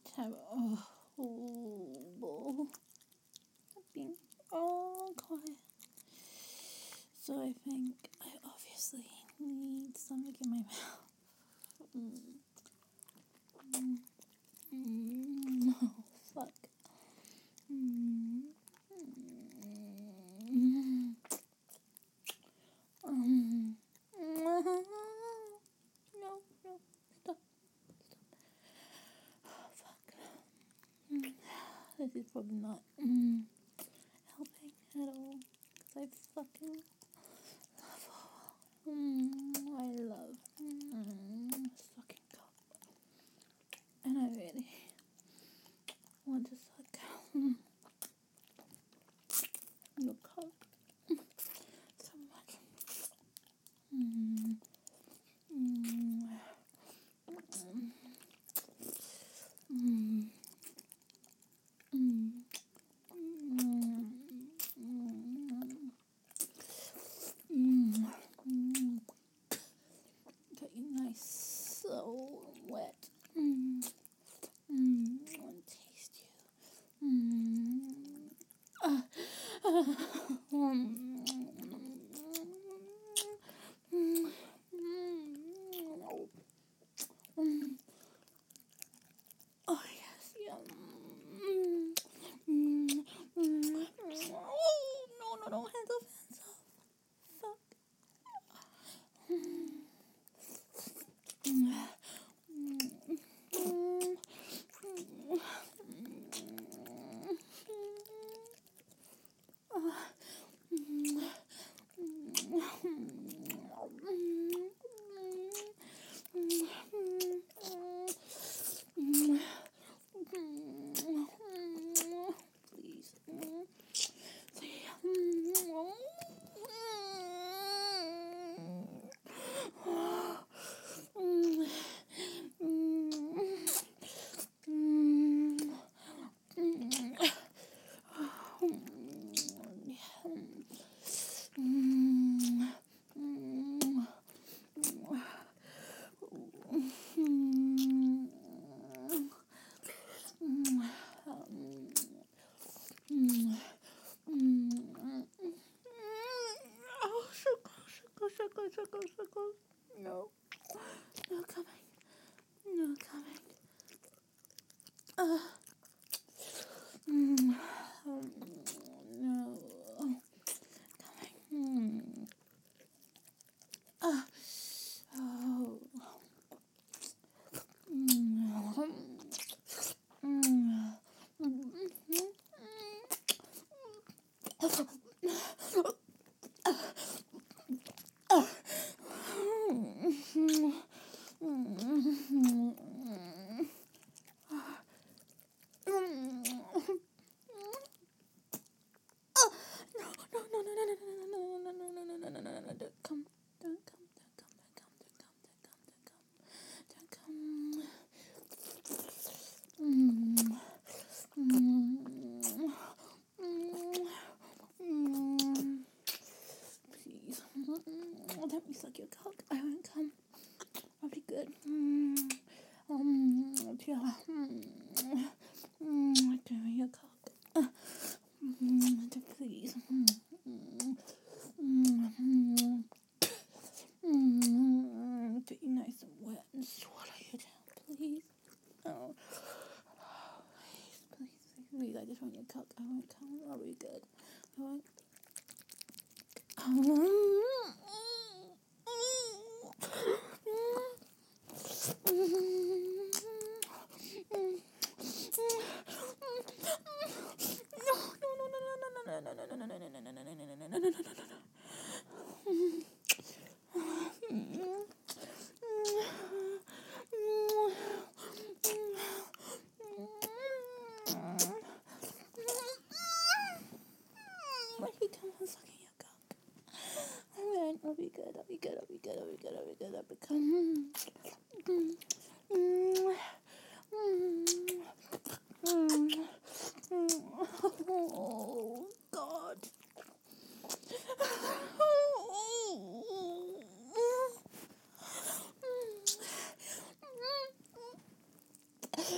terrible. Being all quiet. So I think I obviously need stomach in my mouth. Oh, fuck. No, stop. Oh, fuck. This is probably not helping at all. Because I fucking love sucking cock. And I really want to suck your cock so much. Get you nice, so wet. I want to taste you. Oh yes, yum. Oh no, hands off. Fuck. Please. Oh, sugar. No coming. No coming. No coming. Oh. Please, let me suck your cock. I won't come. I'll be good. Yeah. Give me your cock. Please. Get you nice and wet and swallow you down, please. Oh, please. I just want your cock. I won't come. I'll be good. I won't. Why you come on sucking your cock? I won't.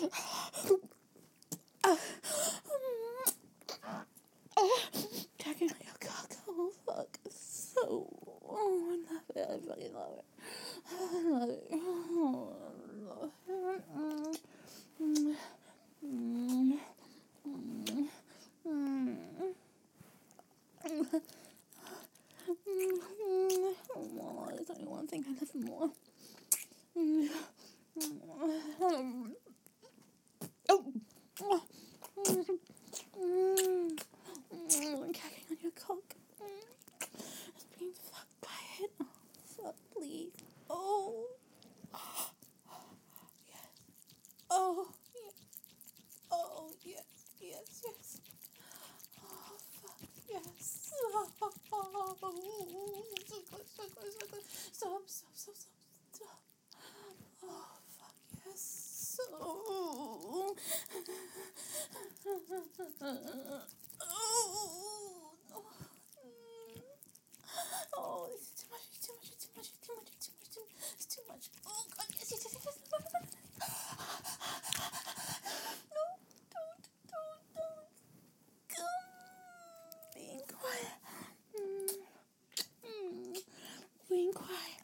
Checking on your cock. Oh, fuck. So, oh, I love it. I fucking love it. I love it. Oh, I love it. Oh, there's only one thing I love more. Cracking on your cock. It's being fucked by it. Oh, fuck, please. Oh. Yes. Oh, yes. Oh, yes, yes, yes. Oh, fuck, yes. Oh, so good, so good, so good. Stop. Oh, fuck, yes. Oh. Oh, this is too much, it's too much, it's too much, it's too much, it's too much, it's too much. Oh, God, yes. No, don't. Come. Being quiet. Being quiet.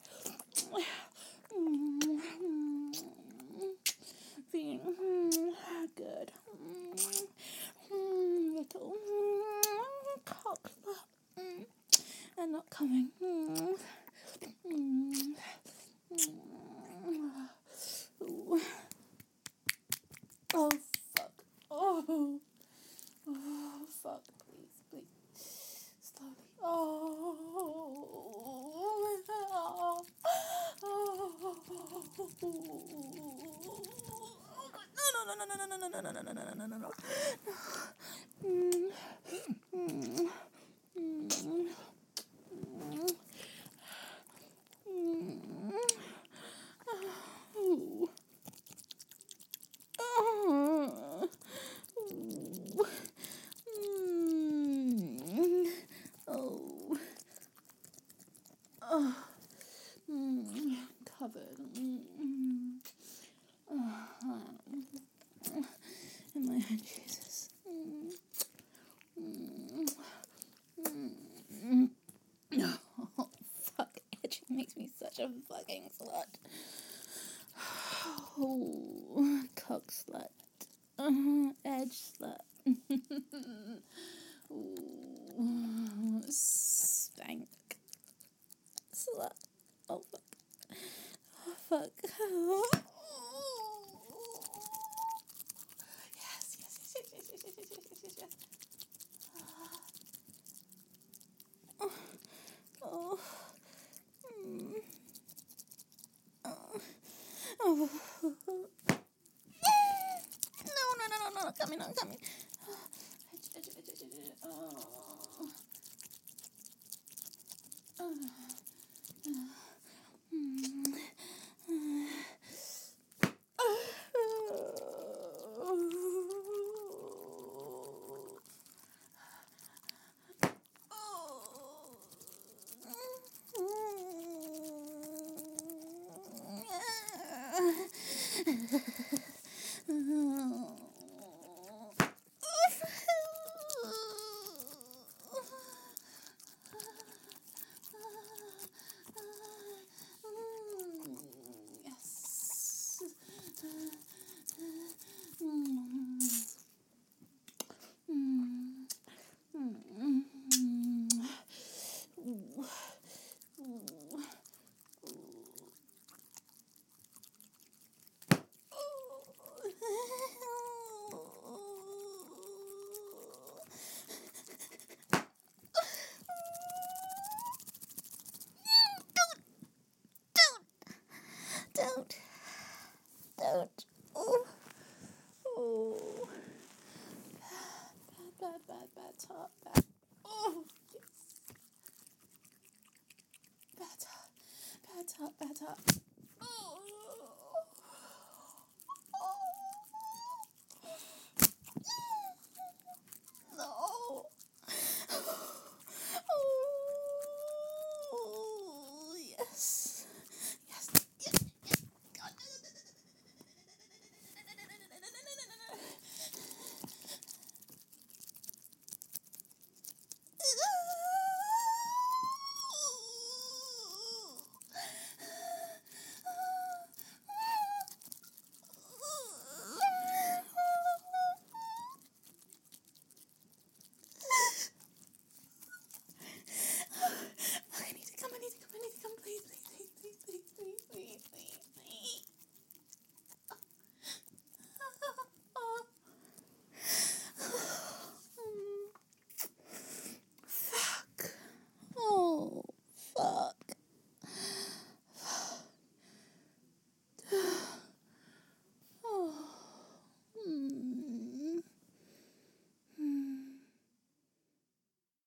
Being good. Little cock slap. And not coming. Ooh. Oh, fuck. Oh, fuck. Please. Slowly. Oh. No. Covered. In my head, Jesus. Oh, fuck. Itching makes me such a fucking slut. Oh, cock slut. Edge slut. Ooh, spank slut. Oh, fuck. Oh, fuck. Yes. Oh. No, coming. Don't. Oh. Bad top. Bad. Oh, yes. Bad top.